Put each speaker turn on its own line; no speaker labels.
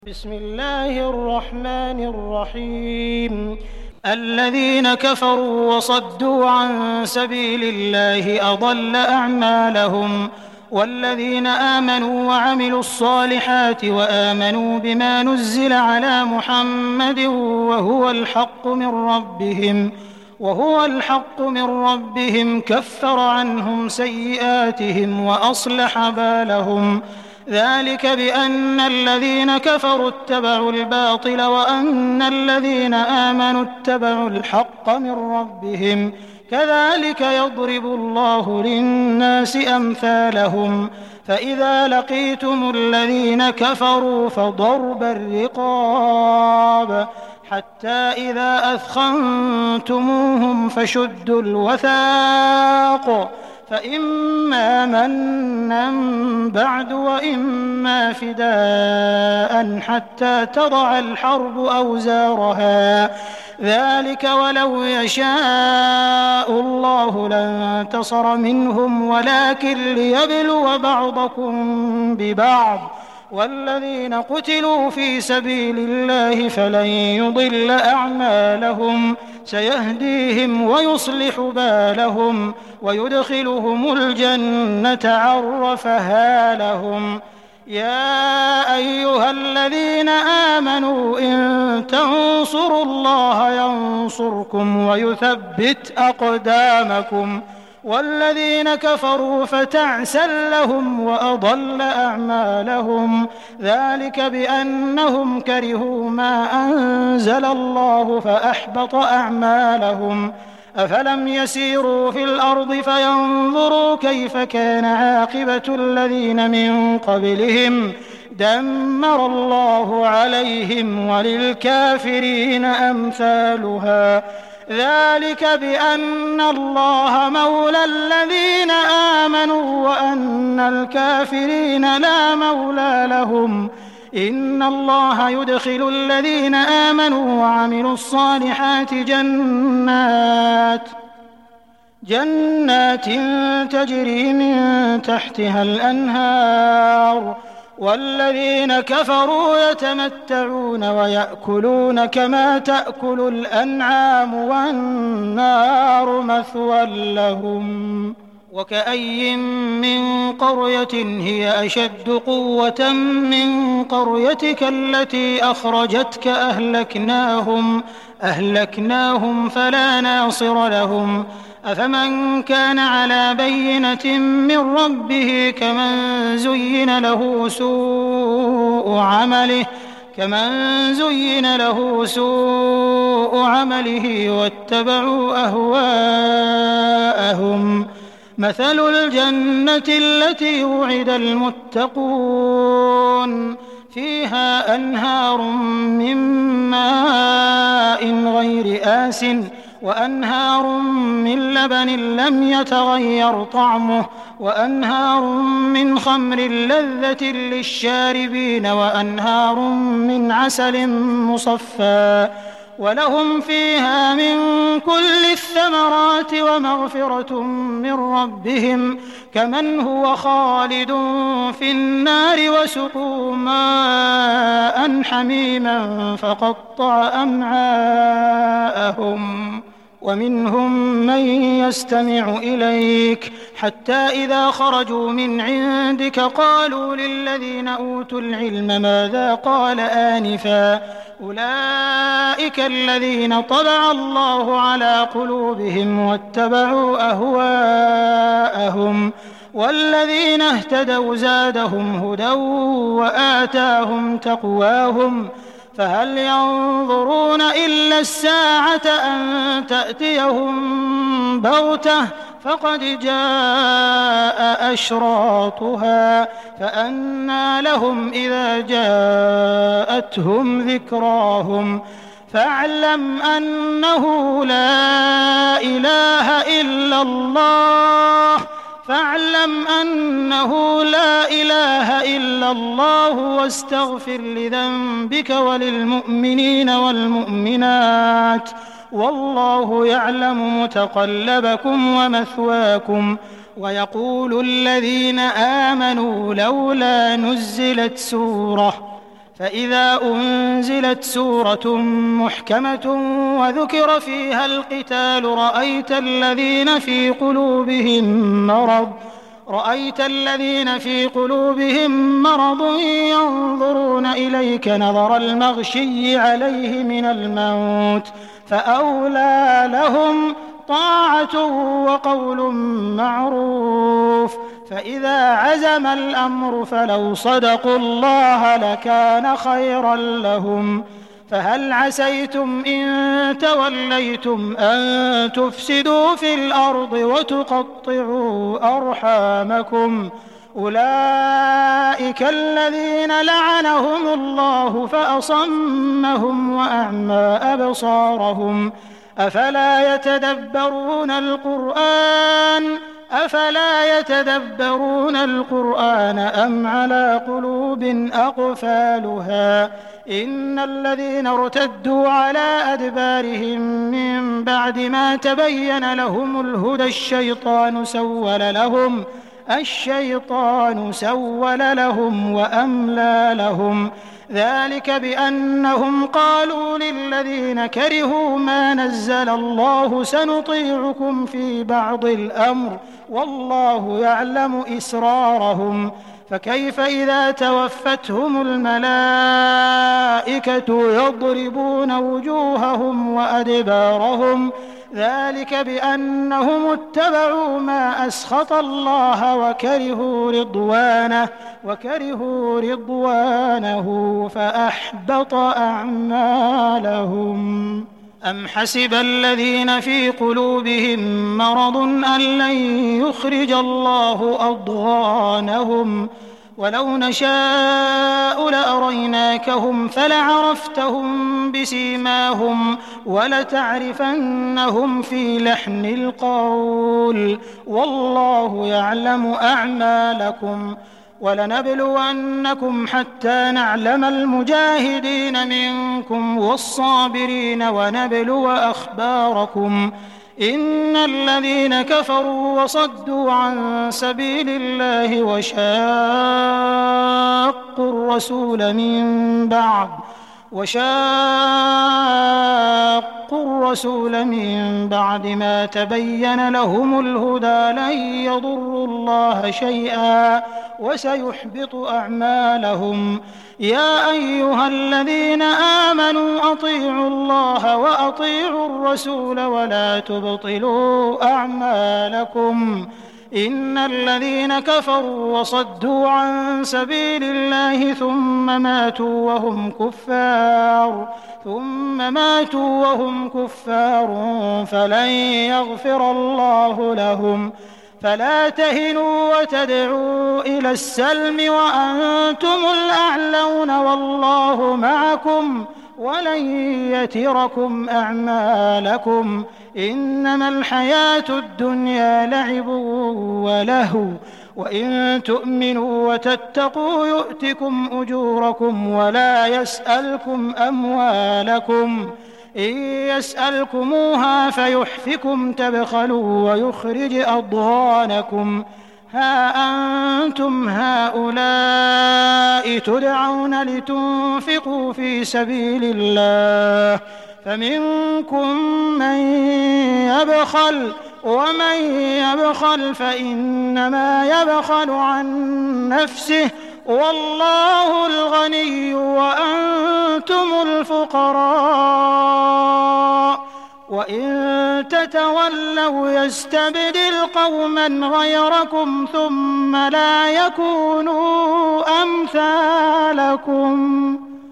بسم الله الرحمن الرحيم. الذين كفروا وصدوا عن سبيل الله أضل أعمالهم، والذين آمنوا وعملوا الصالحات وآمنوا بما نزل على محمد وهو الحق من ربهم كفر عنهم سيئاتهم وأصلح بالهم. ذلك بأن الذين كفروا اتبعوا الباطل وأن الذين آمنوا اتبعوا الحق من ربهم، كذلك يضرب الله للناس أمثالهم. فإذا لقيتم الذين كفروا فضرب الرقاب حتى إذا أثخنتموهم فشدوا الوثاق، فإما منا بعد وإما فداء حتى تضع الحرب أوزارها، ذلك ولو يشاء الله لانتصر منهم ولكن ليبلو بعضكم ببعض، والذين قتلوا في سبيل الله فلن يضل أعمالهم، سيهديهم ويصلح بالهم ويدخلهم الجنة عرفها لهم. يا أيها الذين آمنوا إن تنصروا الله ينصركم ويثبت أقدامكم، والذين كفروا فتعسا لهم وأضل أعمالهم، ذلك بأنهم كرهوا ما أنزل الله فأحبط أعمالهم. أفلم يسيروا في الأرض فينظروا كيف كان عاقبة الذين من قبلهم، دمر الله عليهم وللكافرين أمثالها، ذلك بأن الله مولى الذين آمنوا وأن الكافرين لا مولى لهم. إن الله يدخل الذين آمنوا وعملوا الصالحات جنات تجري من تحتها الأنهار، والذين كفروا يتمتعون ويأكلون كما تأكل الأنعام والنار مثوى لهم. وكأي من قرية هي أشد قوة من قريتك التي أخرجتك أهلكناهم فلا ناصر لهم. أفمن كان على بينة من ربه كمن زين له سوء عمله واتبعوا أهواءهم. مثل الجنة التي وعد المتقون فيها أنهار من ماء غير آسٍ وأنهار من لبن لم يتغير طعمه وأنهار من خمر لذة للشاربين وأنهار من عسل مصفى، ولهم فيها من كل الثمرات ومغفرة من ربهم كمن هو خالد في النار وسقوا ماء حميما فقطع أمعاءهم. ومنهم من يستمع إليك حتى إذا خرجوا من عندك قالوا للذين أوتوا العلم ماذا قال آنفا، أولئك الذين طبع الله على قلوبهم واتبعوا أهواءهم، والذين اهتدوا زادهم هدى وآتاهم تقواهم. فهل ينظرون إلا الساعة أن تأتيهم بغتة فقد جاء أشراطها، فأنى لهم إذا جاءتهم ذكراهم. فاعلم أنه لا إله إلا الله واستغفر لذنبك وللمؤمنين والمؤمنات، والله يعلم متقلبكم ومثواكم. ويقول الذين آمنوا لولا نزلت سورة فإذا أنزلت سورة محكمة وذكر فيها القتال رأيت الذين في قلوبهم مرض ينظرون إليك نظر المغشي عليه من الموت فأولى لهم طاعة وقول معروف. فإذا عزم الأمر فلو صدقوا الله لكان خيرا لهم. فهل عسيتم إن توليتم أن تفسدوا في الأرض وتقطعوا أرحامكم؟ أولئك الذين لعنهم الله فأصمهم وأعمى أبصارهم. أفلا يتدبرون القرآن أم على قلوب أقفالها؟ إن الذين ارتدوا على أدبارهم من بعد ما تبين لهم الهدى الشيطان سول لهم وأملى لهم. ذلك بأنهم قالوا للذين كرهوا ما نزل الله سنطيعكم في بعض الأمر والله يعلم إسرارهم. فكيف إذا توفتهم الملائكة يضربون وجوههم وأدبارهم؟ ذلك بأنهم اتبعوا ما أسخط الله وكرهوا رضوانه فأحبط أعمالهم. أم حسب الذين في قلوبهم مرض أن لن يخرج الله أضغانهم ولو نشاء لأريناكهم فلعرفتهم بسيماهم ولتعرفنهم في لحن القول والله يعلم أعمالكم. ولنبلونكم حتى نعلم المجاهدين منكم والصابرين ونبلو أخباركم. إن الذين كفروا وصدوا عن سبيل الله وشاقوا الرسول من بعد ما تبين لهم الهدى لن يضروا الله شيئا وسيحبط أعمالهم. يا أيها الذين آمنوا أطيعوا الله وأطيعوا الرسول ولا تبطلوا أعمالكم. إن الذين كفروا وصدوا عن سبيل الله ثم ماتوا وهم كفار فلن يغفر الله لهم. فلا تهنوا وتدعوا إلى السلم وأنتم الأعلون والله معكم ولن يتركم أعمالكم. إنما الحياة الدنيا لعب ولهو وإن تؤمنوا وتتقوا يؤتكم أجوركم ولا يسألكم أموالكم. إن يسألكموها فيحفكم تبخلوا ويخرج أضغانكم. ها أنتم هؤلاء تدعون لتنفقوا في سبيل الله فمنكم من يبخل ومن يبخل فإنما يبخل عن نفسه والله الغني وأنتم الفقراء. وإن تتولوا يستبدل قوما غيركم ثم لا يكونوا أمثالكم.